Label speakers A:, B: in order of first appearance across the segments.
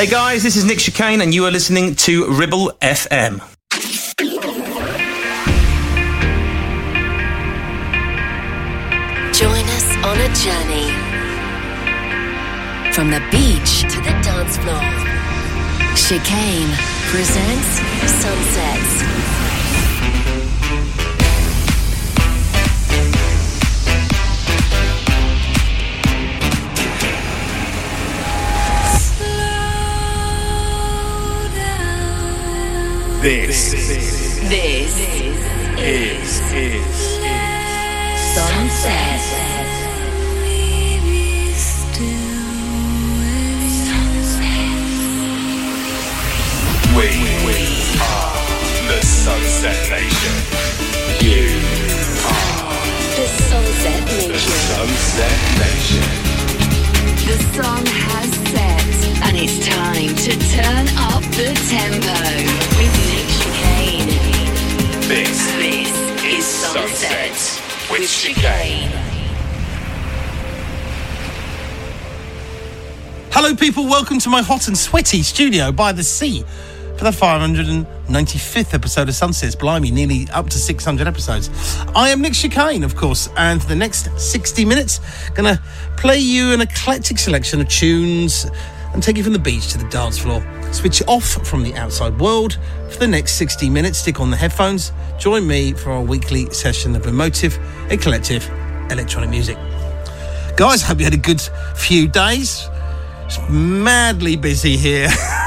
A: Hey guys, this is Nick Chicane and you are listening to Ribble FM.
B: Join us on a journey from the beach to the dance floor. Chicane presents Sunsets.
C: This is
B: Sunset.
C: We are the Sunset Nation. You are
B: The Sunset
C: the
B: Nation.
C: Sunset Nation.
B: The sun has set, and it's time to turn up the tempo with Nick Chicane.
C: This
B: is Sunset
C: with Chicane.
D: Hello people, welcome to my hot and sweaty studio by the sea for the 595th episode of Sunsets. Blimey, nearly up to 600 episodes. I am Nick Chicane, of course, and for the next 60 minutes, going to play you an eclectic selection of tunes and take you from the beach to the dance floor. Switch off from the outside world for the next 60 minutes, stick on the headphones, join me for our weekly session of emotive, eclectic electronic music. Guys, hope you had a good few days. It's madly busy here.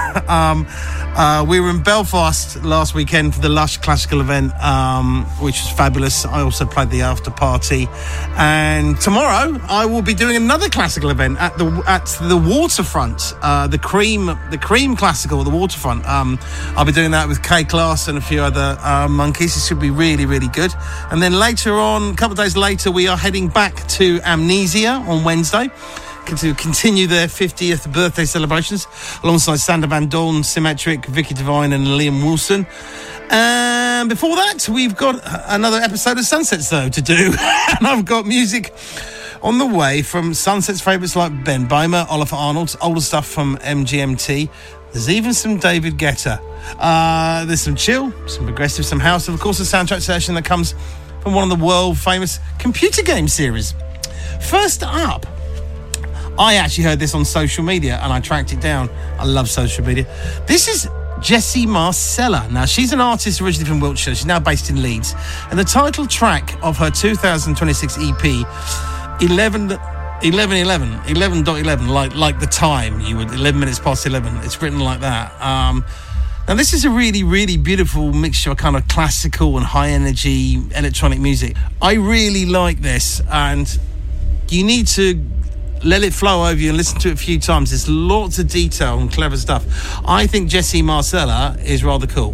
D: We were in Belfast last weekend for the Lush Classical event, which was fabulous. I also played the after party, and tomorrow I will be doing another classical event at the waterfront, the Cream Classical at the waterfront. I'll be doing that with K Class and a few other monkeys. It should be really, really good. And then later on, a couple of days later, we are heading back to Amnesia on Wednesday to continue their 50th birthday celebrations alongside Sander Van Dorn, Symmetric, Vicky Devine and Liam Wilson. And before that, we've got another episode of Sunsets, though, to do. And I've got music on the way from Sunset's favourites like Ben Böhmer, Oliver Arnold, older stuff from MGMT. There's even some David Guetta. There's some chill, some progressive, some house, and of course a soundtrack session that comes from one of the world-famous computer game series. First up, I actually heard this on social media and I tracked it down. I love social media. This is Jessie Marcella. Now, she's an artist originally from Wiltshire. She's now based in Leeds. And the title track of her 2026 EP, 11:11, like the time, you would 11 minutes past 11. It's written like that. Now, this is a really, really beautiful mixture of kind of classical and high-energy electronic music. I really like this, and you need to let it flow over you and listen to it a few times. There's lots of detail and clever stuff. I think Jessie Marcella is rather cool.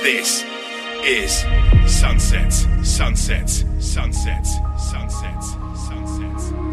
C: This is Sunsets, Sunsets, Sunsets, Sunsets, Sunsets, Sunsets.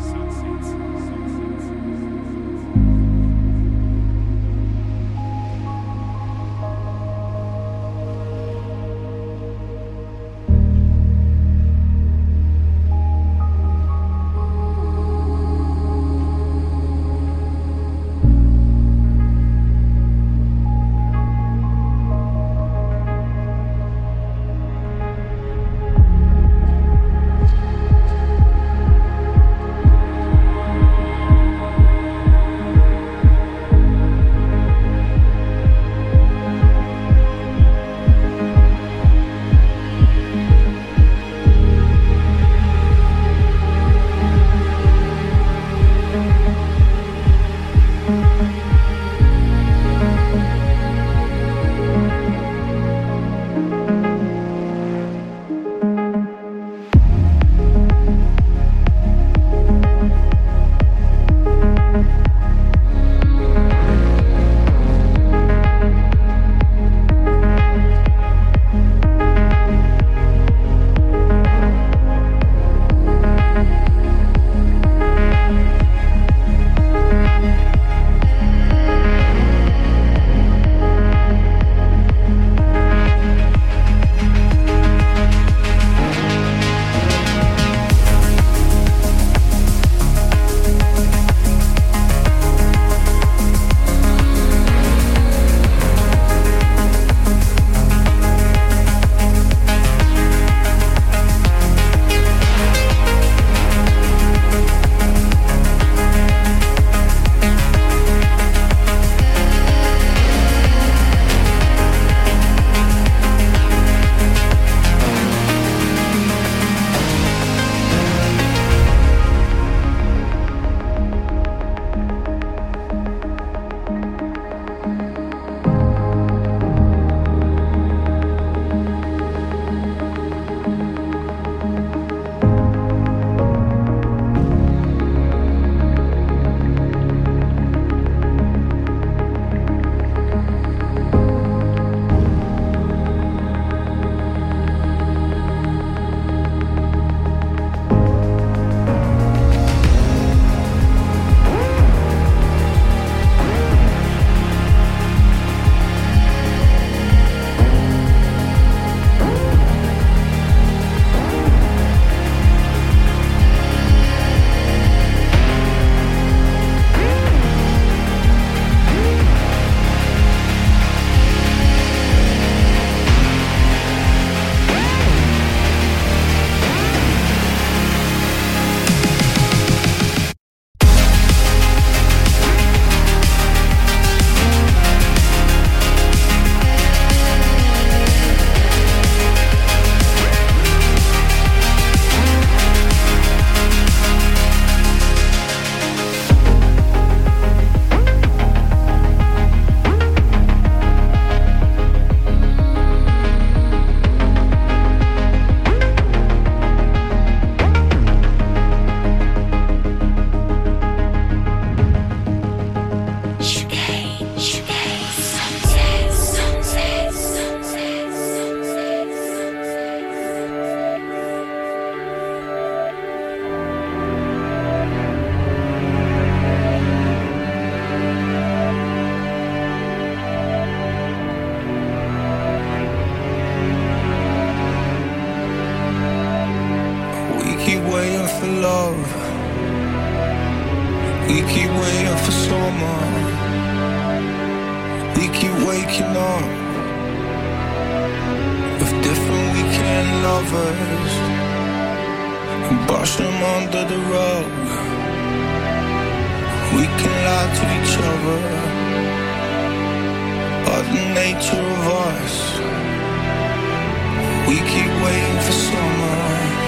E: We keep waiting for summer. We keep waking up with different weekend lovers and brush them under the rug. We can lie to each other, but the nature of us. We keep waiting for summer.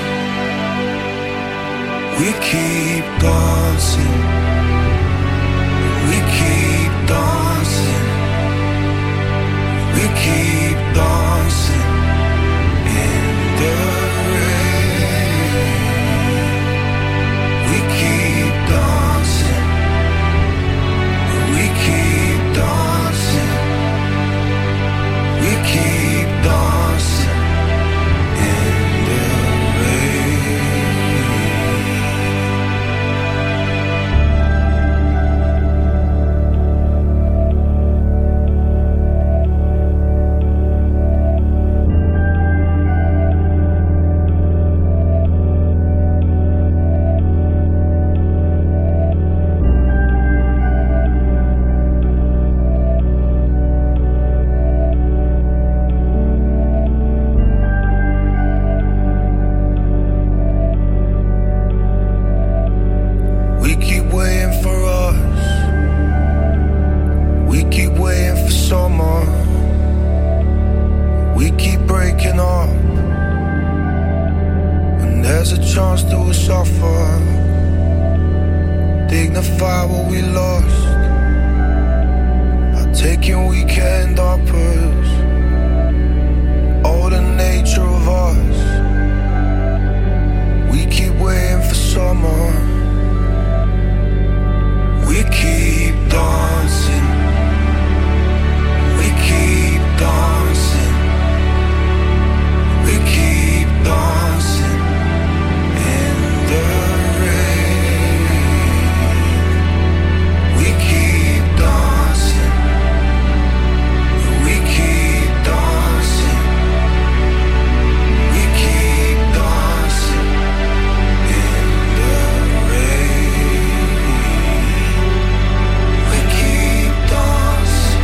E: We keep dancing. We keep dancing. We keep dancing in the rain. We keep dancing. We keep dancing. We keep dancing. there's a chance that we'll suffer, dignify what we lost, by taking weekend uppers, all the nature of us. We keep waiting for summer, we keep dancing, we keep dancing, we keep dancing in the rain. We keep dancing, we keep dancing, we keep dancing in the rain. We keep dancing,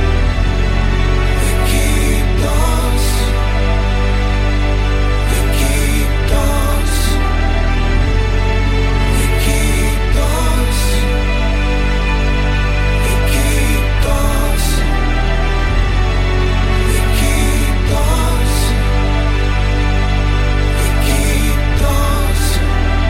E: we keep dancing, we keep dancing, we keep dancing, we keep dancing, we keep dancing, we keep dancing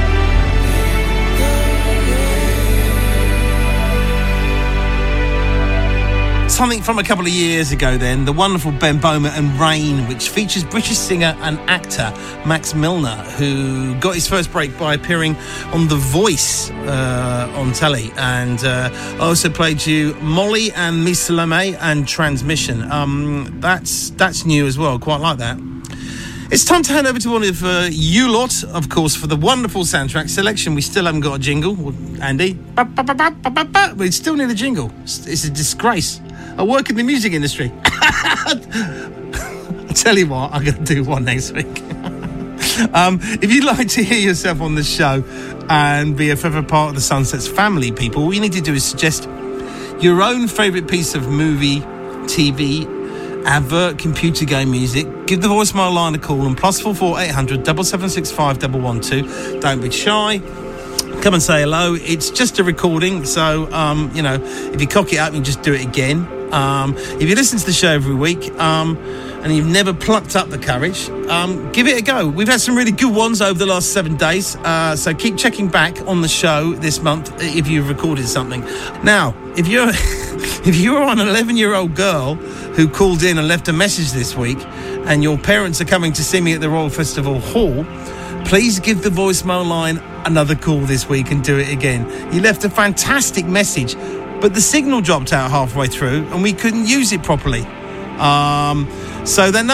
D: Something from a couple of years ago then, the wonderful Ben Bowman and Rain, which features British singer and actor Max Milner, who got his first break by appearing on The Voice on telly. And I also played you Molly and Miss Salome and Transmission. That's new as well, quite like that. It's time to hand over to one of you lot, of course, for the wonderful soundtrack selection. We still haven't got a jingle, Andy. We still need a jingle. It's a disgrace. I work in the music industry. I'll tell you what, I'm going to do one next week. If you'd like to hear yourself on the show and be a further part of the Sunsets family, people, all you need to do is suggest your own favourite piece of movie, TV, advert, computer game music. Give the voicemail line a call on +44 800 765 112. Don't be shy. Come and say hello. It's just a recording, so if you cock it up, you just do it again. If you listen to the show every week and you've never plucked up the courage, give it a go. We've had some really good ones over the last 7 days, so keep checking back on the show this month if you've recorded something. Now, if you're an 11-year-old girl who called in and left a message this week and your parents are coming to see me at the Royal Festival Hall, please give the voicemail line another call this week and do it again. You left a fantastic message, but the signal dropped out halfway through and we couldn't use it properly. So the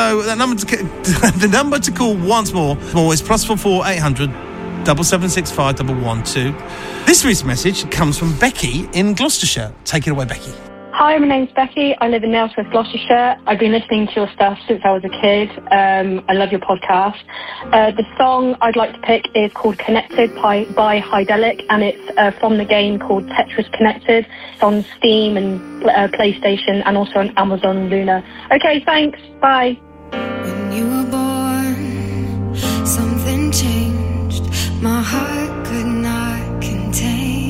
D: number to call once more is +44 800 765 112. This week's message comes from Becky in Gloucestershire. Take it away, Becky.
F: Hi, my name's Becky. I live in Nailsworth, Gloucestershire. I've been listening to your stuff since I was a kid. I love your podcast. The song I'd like to pick is called Connected by Hydelic, and it's from the game called Tetris Connected. It's on Steam and PlayStation and also on Amazon Luna. Okay, thanks. Bye.
G: When you were born, something changed. My heart could not contain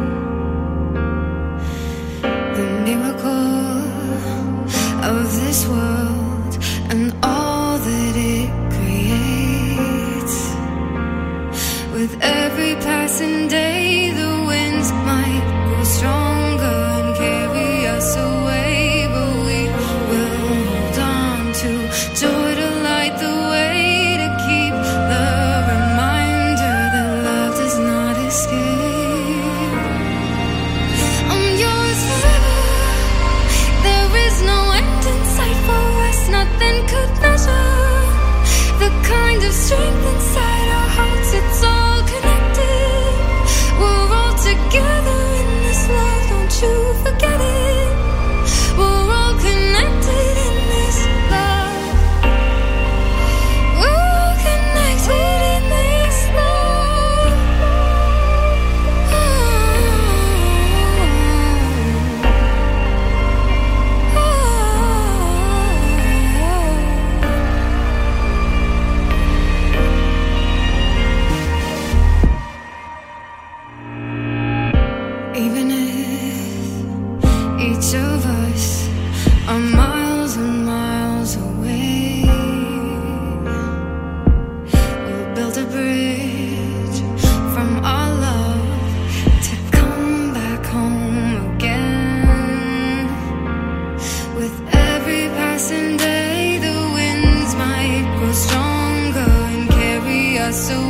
G: the miracle of this world and all that it creates. With every passing day, the winds might grow stronger and carry us away, but we will hold on to joy to light the way, to keep the reminder that love does not escape. I'm yours forever. There is no end in sight for us. Nothing could measure the kind of strength inside our hearts. It's all connected. We're all together in this love. Don't you forget it.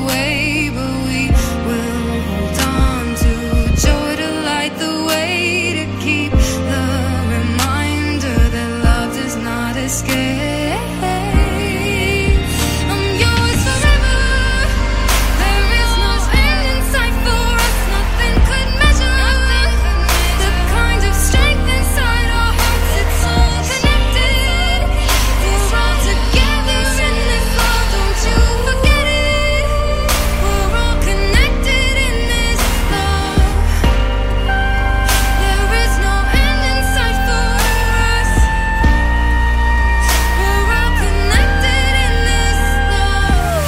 G: away, but we will hold on to joy to light the way, to keep the reminder that love does not escape. I'm yours forever. There is no end in sight for us. Nothing could measure the kind of strength inside our hearts. It's all connected. We're all together in this love. Don't you forget it. We're all connected in this love. There is no end in sight for us. We're all connected in this love.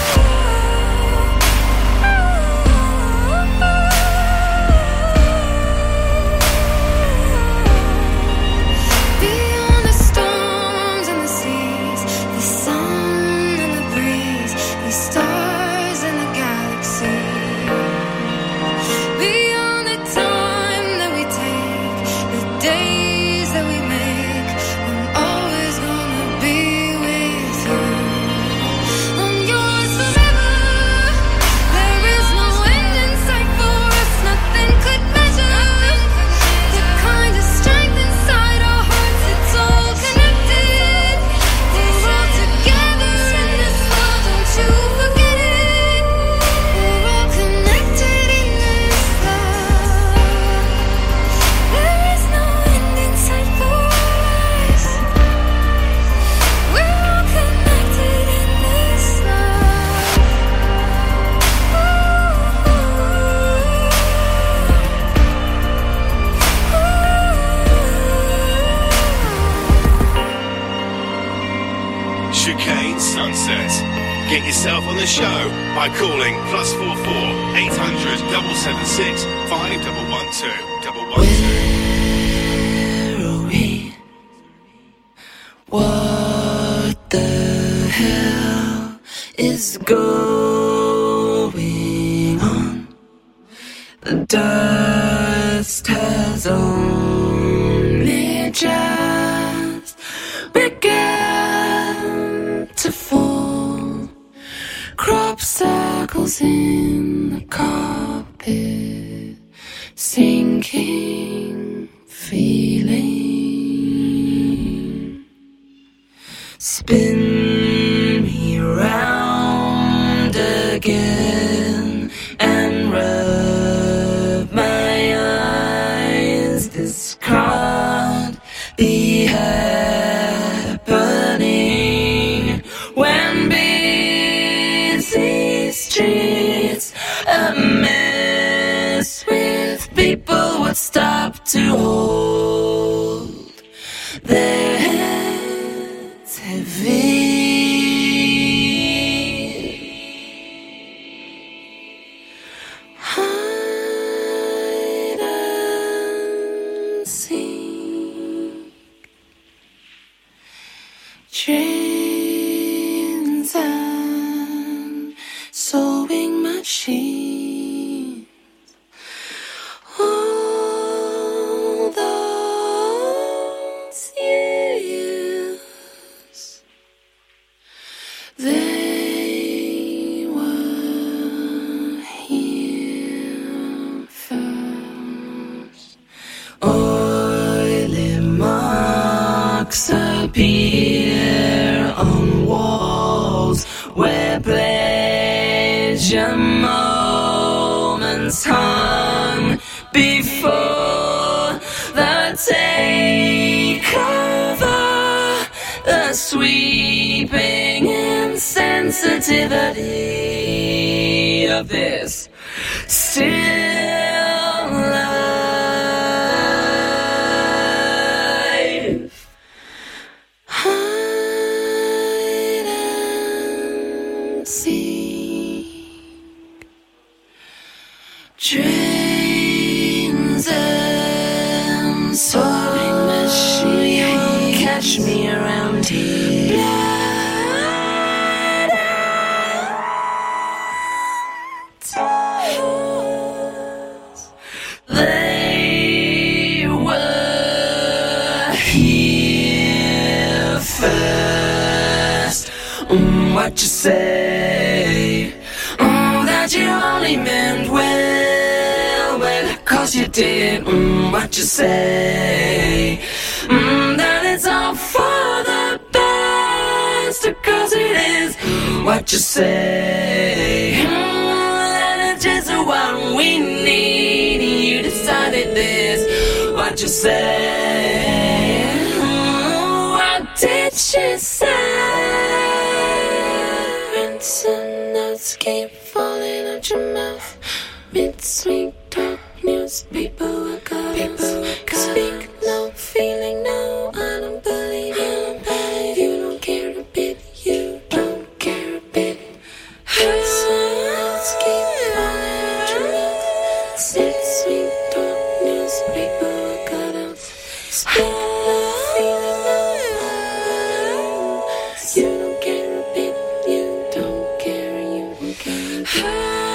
G: Beyond the storms and the seas, the sun and the breeze, the stars and the galaxy. Beyond the time that we take, the days that we make, I'm always gonna be with you. I'm yours forever. There is no end in sight for us. Nothing could measure the kind of strength inside our hearts. It's all connected. We're all together in this love. Don't you forget it. We're all connected in this love. There is no end in sight for us. We're all connected in this love.
C: Chicane Sunset. Get yourself on the show by calling +44 800 776 5112 112.
H: What the hell is going on? The dust has only just begun to fall. Crop circles in the carpet, sinking feeling. Spin me round again and rub my eyes. This can't be happening when busy streets a mess with people would stop to hold their heads heavy. Hide and seek, trains and sewing machines. All those years, they were here first. Oily marks appear on walls where pleasure moments hung before the takeover. The sweeping insensitivity of this still life. Hide and seek, trains and soaring machines. Catch me around here. They were here first. What you say? Oh, that that you only meant well, well, 'cause you did what you say, that it's all for the best, 'cause it is what you say, that it's just what we need. You decided this, what you say. What did she say? Rinse and notes keep falling out your mouth. Mid-sweet talk, newspaper accounts. Speak no, feeling no, I don't believe you. You don't care a bit, you don't care a bit. Rinse and notes keep falling out your mouth. Mid-sweet talk, newspaper accounts. Speak no, feeling no, you don't care a bit, you don't care, you don't care.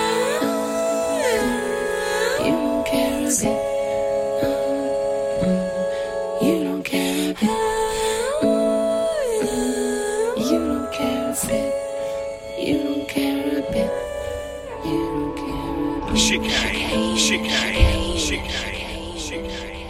H: You don't care a bit. You don't care a bit. You don't care a bit. You don't care a bit. You don't care a bit.
C: Chicane, chicane, chicane, chicane.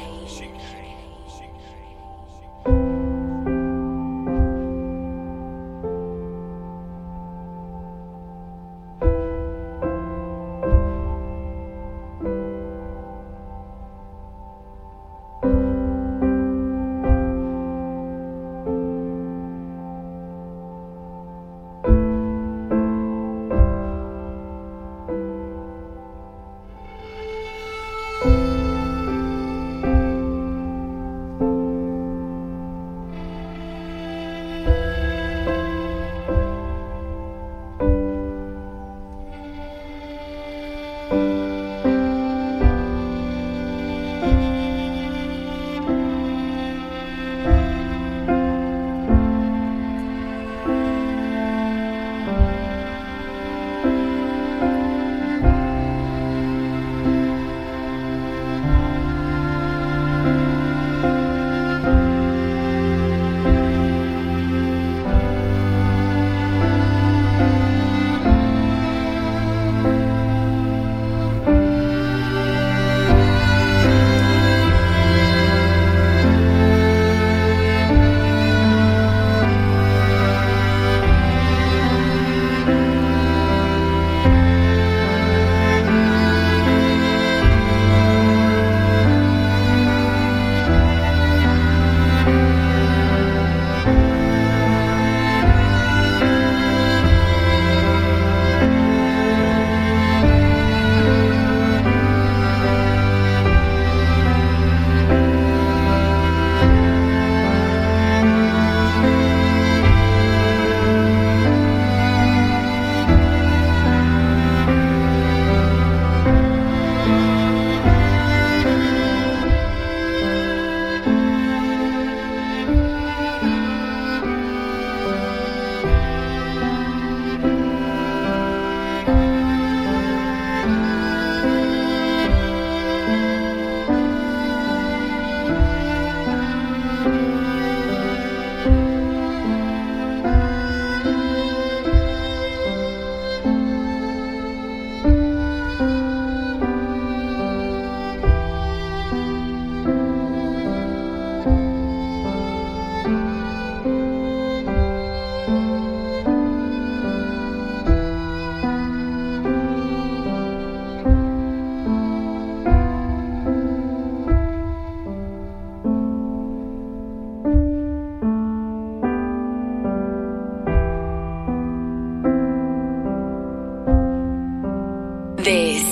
B: This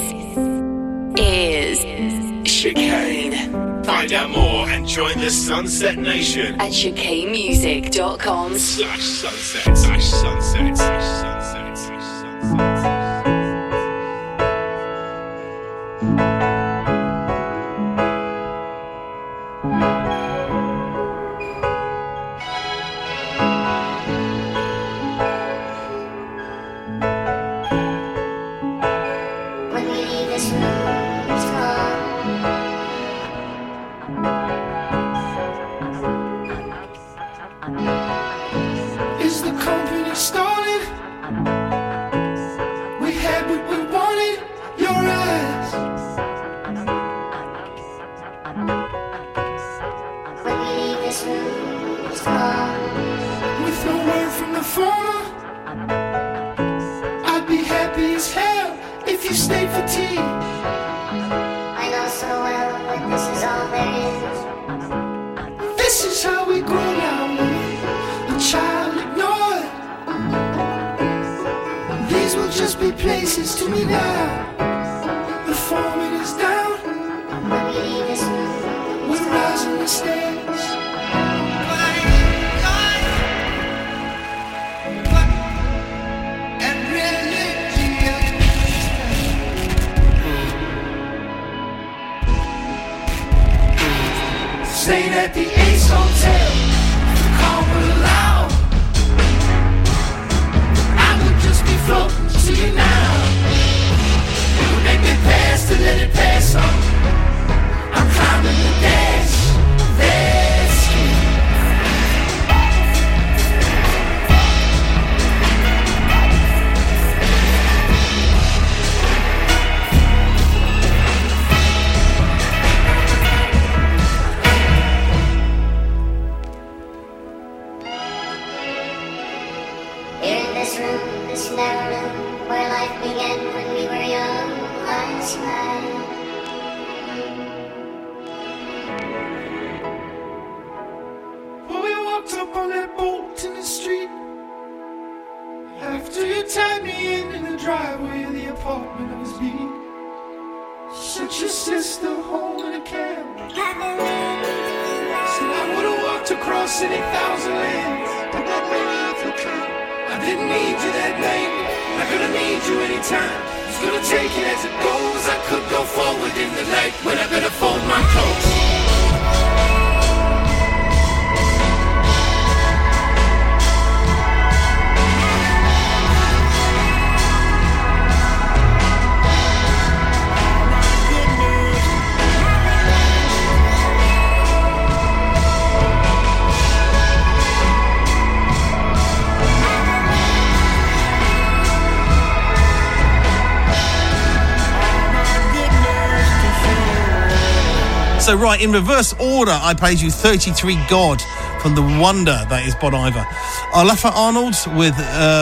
B: is
C: Chicane. Find out more and join the Sunset Nation
B: at chicanemusic.com/sunset/sunset/sunset/sunset.
E: Is the company started? We had what we wanted. you stayed for tea.
I: I know so well that this is all there is.
E: This is how we grow now, a child ignored. These will just be places to me now. The foreman is down.
I: When we leave this room,
E: We're rising the stairs. Staying at the Ace Hotel, the call will allow. I would just be floating to you now. It would make me pass to let it pass on. I'm climbing the dash, that's me.
I: here in this room, this narrow room, where life began when we were young, I smile.
E: When we walked up on that boat in the street, after you tied me in the driveway of the apartment I was being, sent your sister home in a cab. Said I would've walked across any thousand lands. I didn't need you that night. I'm gonna need you anytime. Just gonna take it as it goes. I could go forward in the night when I better fold my clothes.
D: So, right, in reverse order, I played you 33 God from the wonder that is Bon Iver. Olafur Arnold with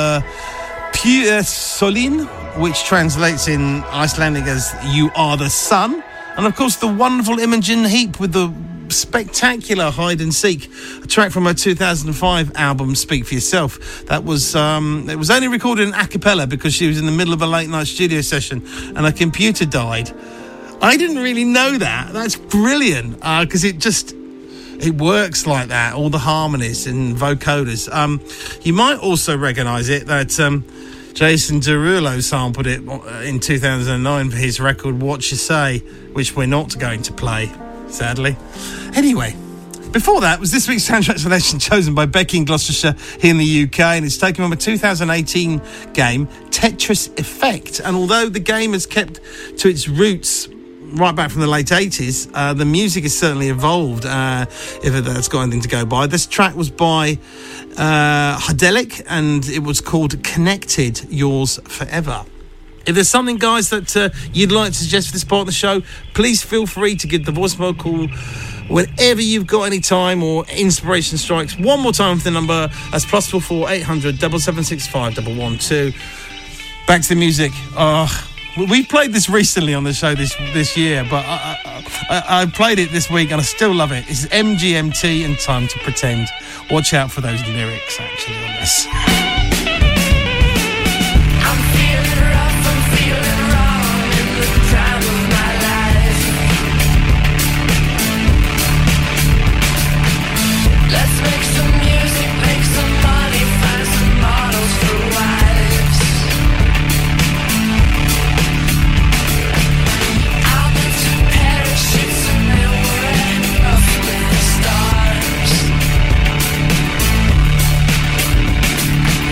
D: Pure Solin, which translates in Icelandic as You Are the Sun. And, of course, the wonderful Imogen Heap with the spectacular Hide and Seek, a track from her 2005 album Speak for Yourself. That was it was only recorded in a cappella because she was in the middle of a late night studio session and her computer died. I didn't really know that. That's brilliant because it works like that, all the harmonies and vocoders. You might also recognise it that Jason Derulo sampled it in 2009 for his record What You Say, which we're not going to play, sadly. Anyway, before that was this week's soundtrack selection chosen by Becky in Gloucestershire here in the UK, and it's taken from a 2018 game, Tetris Effect. And although the game has kept to its roots right back from the late 80s, the music has certainly evolved, if that's got anything to go by. This track was by Hydelic, and it was called Connected, Yours Forever. If there's something, guys, that you'd like to suggest for this part of the show, please feel free to give the voicemail call whenever you've got any time or inspiration strikes. One more time for the number, that's +44 800 7765 112. Back to the music. We played this recently on the show this year, but I played it this week and I still love it. It's MGMT and Time to Pretend. Watch out for those lyrics, actually, on this.
H: I'm feeling rough, I'm feeling wrong in the time of my life. Let's make some music, make some money, find some models for wives. I've been to parachutes and they were nothing stars.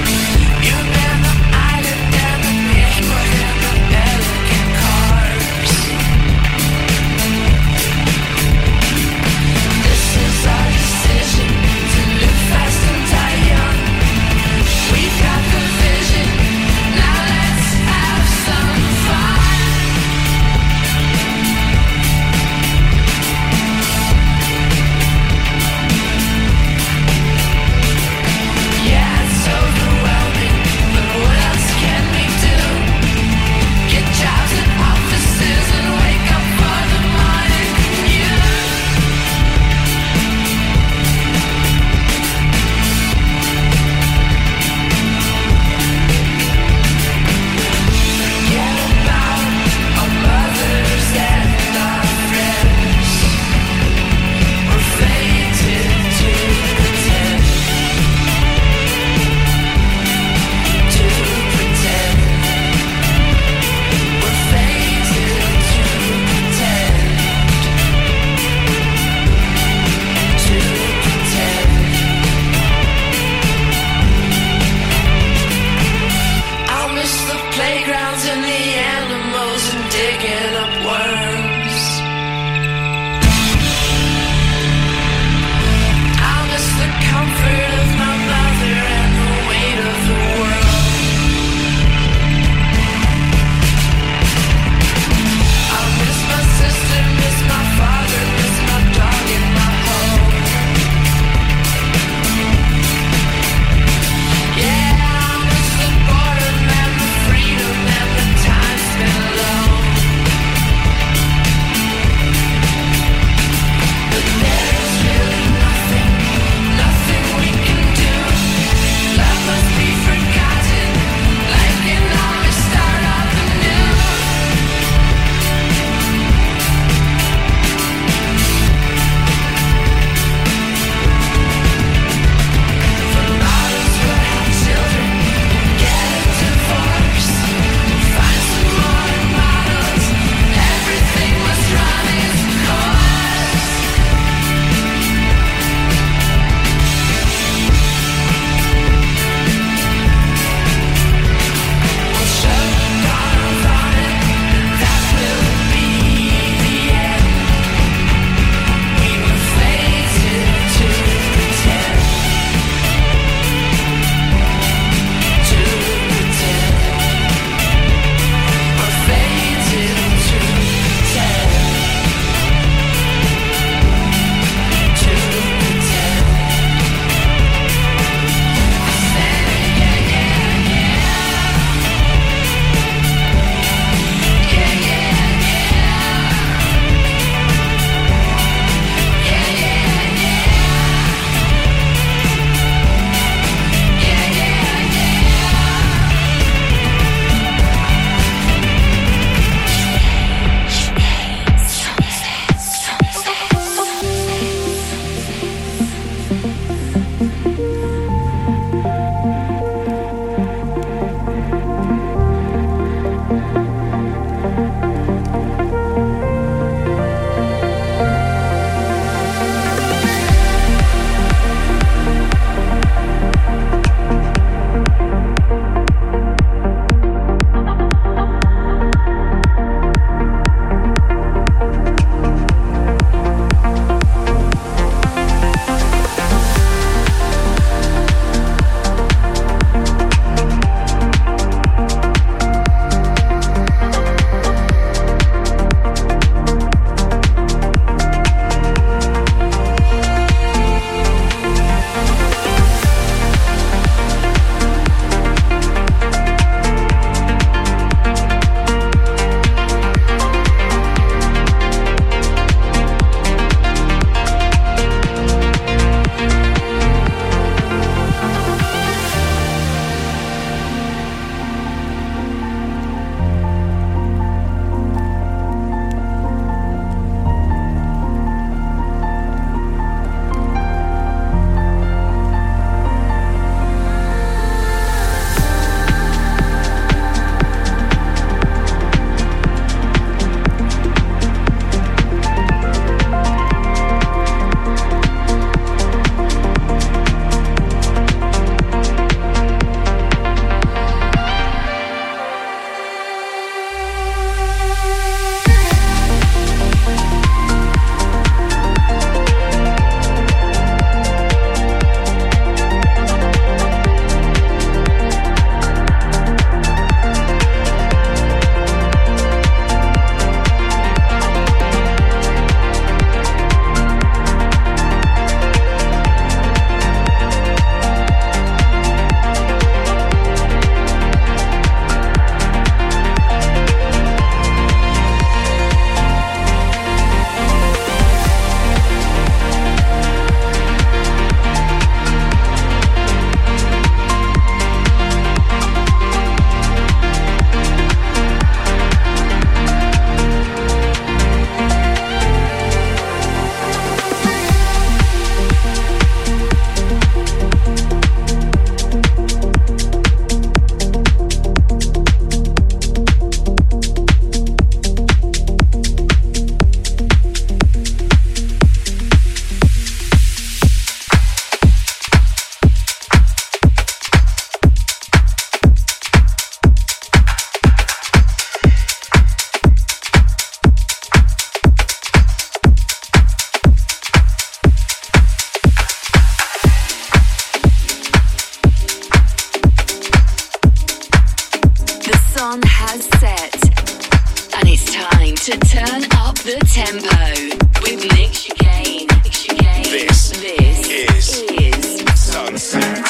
B: to turn up the tempo with Nick Chicane.
C: This is Sunset.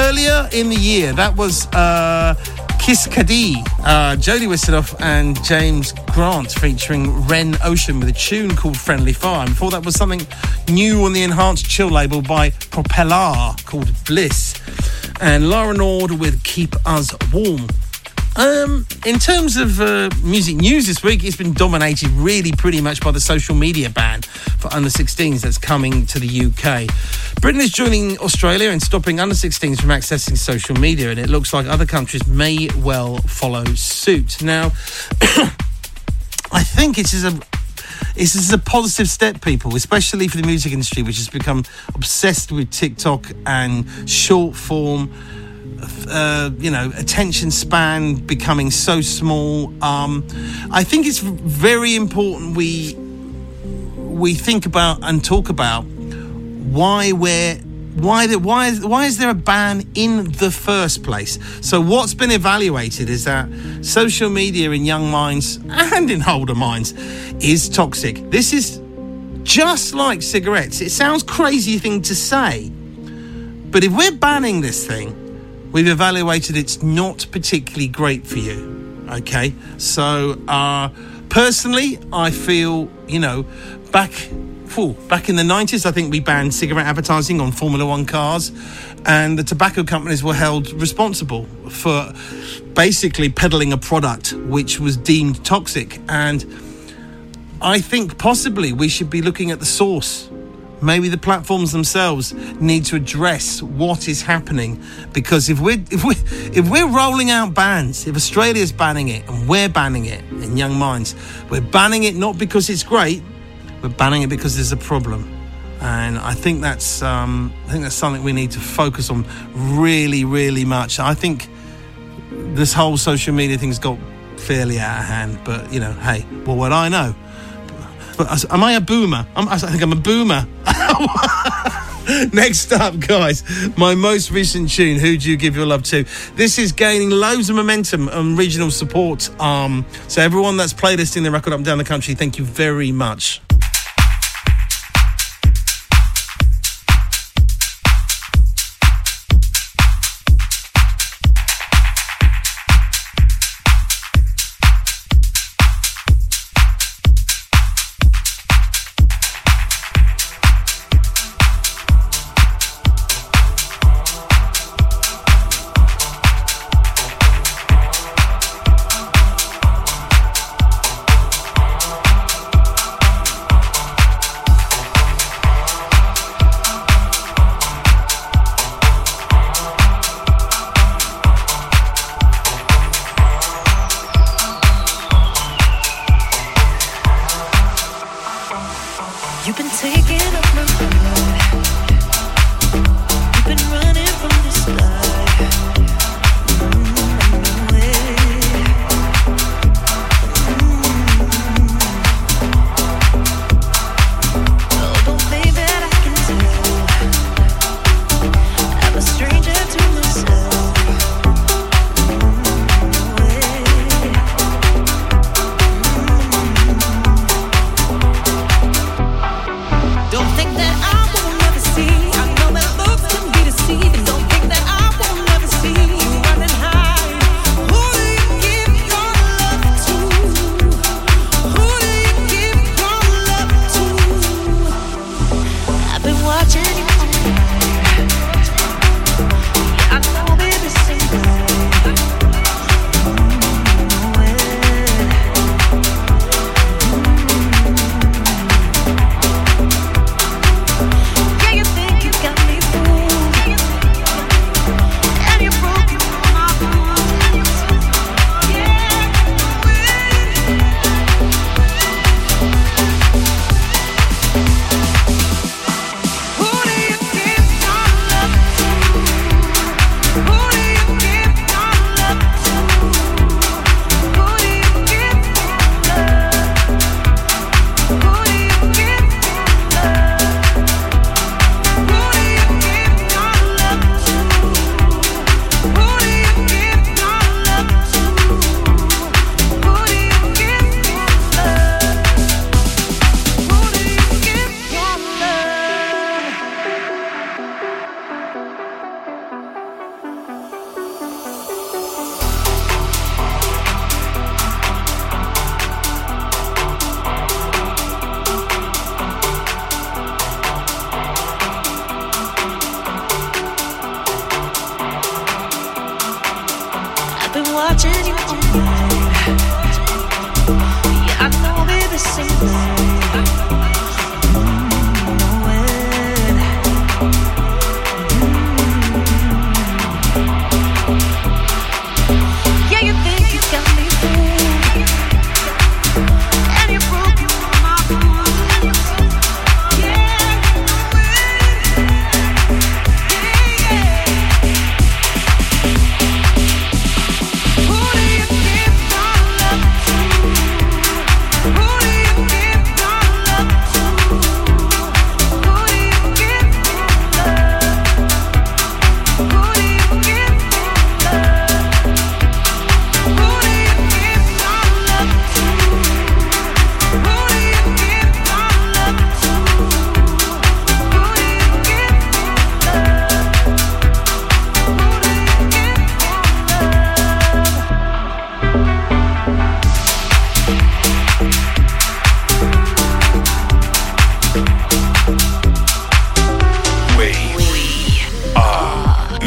D: earlier in the year. That was Kiss Cudi, Jodie Whistledoff and James Grant featuring Ren Ocean with a tune called Friendly Fire. And before that was something new on the Enhanced Chill label by Propeller called Bliss. And Lara Nord with Keep Us Warm. In terms of music news this week, it's been dominated really pretty much by the social media ban for under-16s that's coming to the UK. Britain is joining Australia in stopping under-16s from accessing social media, and it looks like other countries may well follow suit. Now, I think it is a positive step, people, especially for the music industry, which has become obsessed with TikTok and short form. Attention span becoming so small. I think it's very important we think about and talk about why is there a ban in the first place? So what's been evaluated is that social media in young minds and in older minds is toxic. This is just like cigarettes. It sounds crazy thing to say, but if we're banning this thing, we've evaluated it's not particularly great for you. Okay, so personally, I feel back in the 90s, I think we banned cigarette advertising on Formula One cars, and the tobacco companies were held responsible for basically peddling a product which was deemed toxic. And I think possibly we should be looking at the source. Maybe the platforms themselves need to address what is happening, because if we're rolling out bans, if Australia's banning it and we're banning it in young minds, we're banning it not because it's great, we're banning it because there's a problem. And I think that's something we need to focus on really, really much. I think this whole social media thing's got fairly out of hand, but hey, well, what I know. But am I a boomer? I think I'm a boomer. Next up, guys, my most recent tune, Who Do You Give Your Love To? This is gaining loads of momentum and regional support. So everyone that's playlisting the record up and down the country, thank you very much.
J: Don't think that I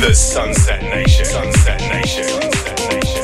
C: The Sunset Nation. Sunset Nation. Sunset Nation.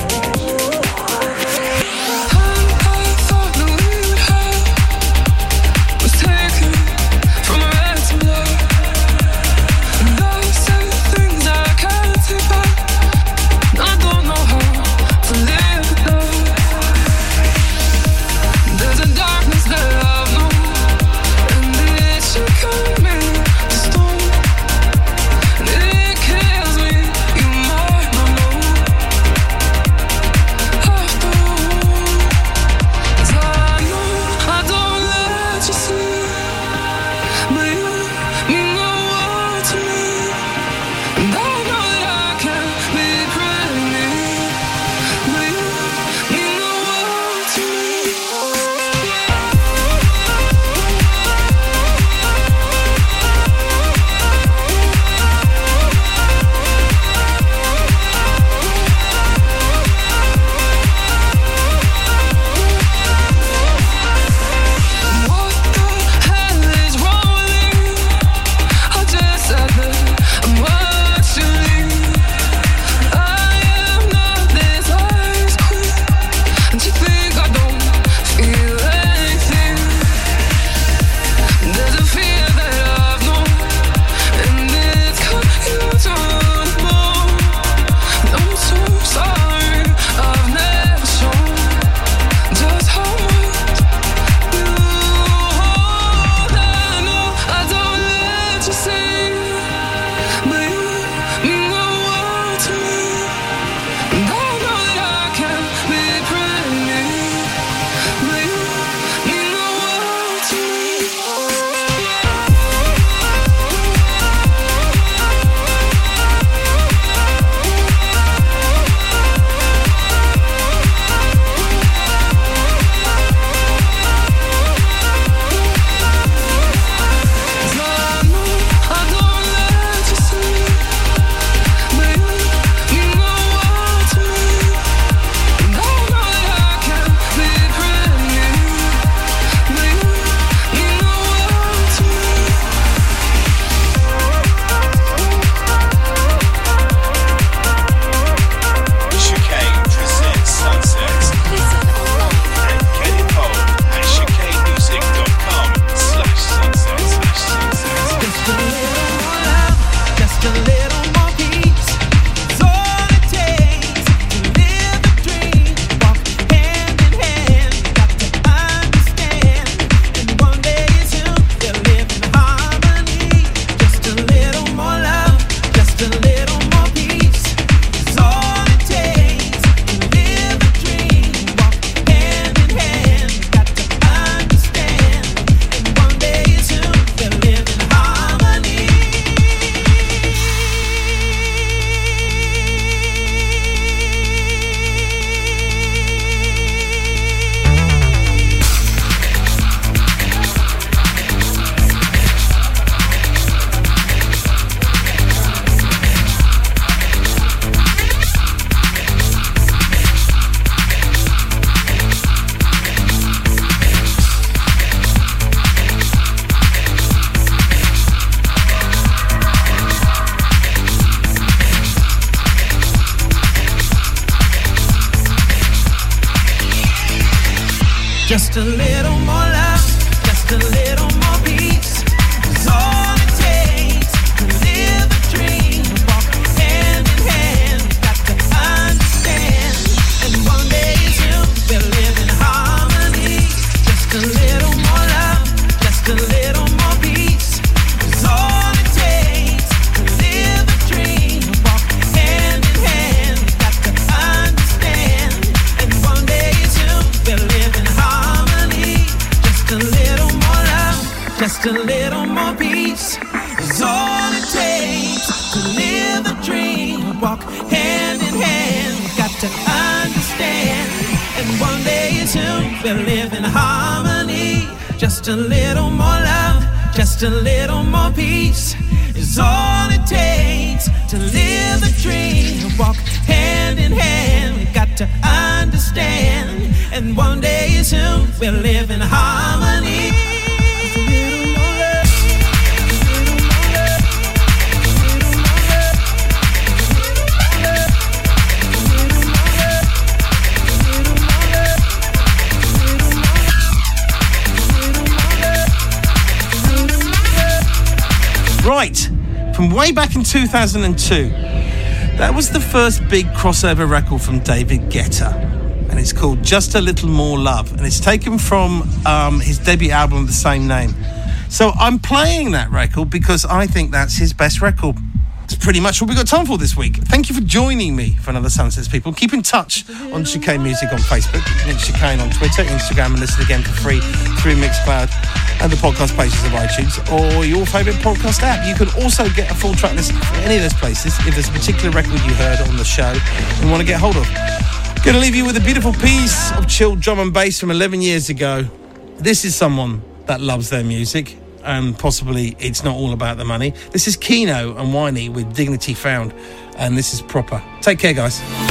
E: Just a little more love, just a little more peace. It's all it takes to live a dream. Walk hand in hand, got to understand. And one day soon we'll live in harmony. Just a little more love, just a little more peace. It's all it takes to live a dream. Walk hand in hand, got to understand. And one day soon we'll live in harmony. Just a little more love, just a little more peace is all it takes to live a dream. Walk hand in hand, got to understand. And one day soon we'll live in harmony. Just a little more love, just a little more peace is all it takes to live a dream. Walk hand in hand, got to understand. And one day soon we'll live in harmony. Just a little more love, just a little more love, just a little more love.
D: Right, from way back in 2002, that was the first big crossover record from David Guetta, and it's called Just a Little More Love, and it's taken from his debut album of the same name. So I'm playing that record because I think that's his best record. It's pretty much what we've got time for this week. Thank you for joining me for another Sunsets, people. Keep in touch on Chicane Music on Facebook, Nick Chicane on Twitter, Instagram, and listen again for free through Mixcloud and the podcast pages of iTunes or your favourite podcast app. You can also get a full track list for any of those places if there's a particular record you heard on the show and want to get hold of. Going to leave you with a beautiful piece of chilled drum and bass from 11 years ago. This is someone that loves their music, and possibly it's not all about the money. This is Keno and Winey with Dignity Found, and this is Proper. Take care, guys.